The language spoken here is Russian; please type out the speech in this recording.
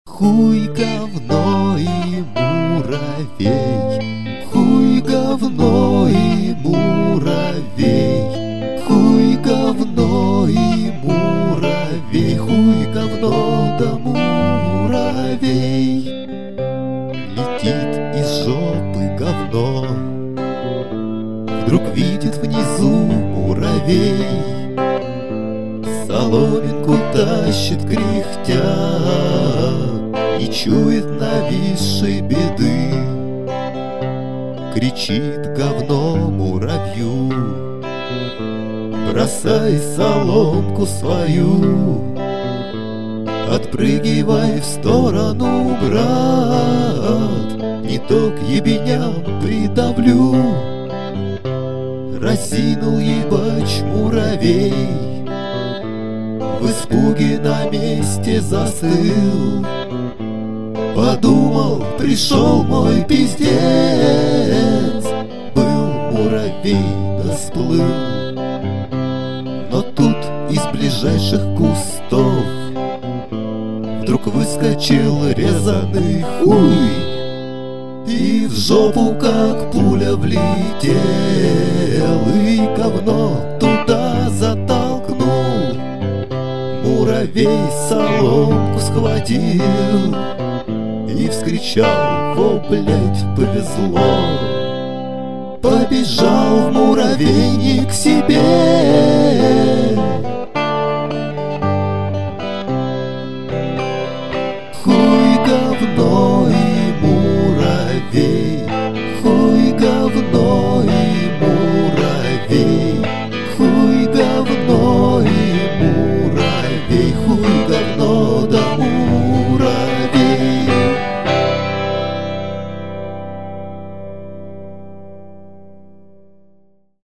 Хуй, говно и муравей, хуй, говно и муравей, хуй, говно и муравей, хуй, говно да муравей. Летит из жопы говно, вдруг видит внизу муравей, соломинку тащит кряхтя, не чует нависшей беды. Кричит говно муравью: бросай соломку свою, отпрыгивай в сторону, брат, не то к ебеням придавлю. Разинул ебач муравей, в испуге на месте застыл. Подумал, пришел мой пиздец, был муравей да сплыл. Но тут из ближайших кустов вдруг выскочил резаный хуй и в жопу как пуля влетел, и говно туда затолкнул. Муравей соломку схватил и вскричал: «О, блядь, повезло!» Побежал муравейник к себе,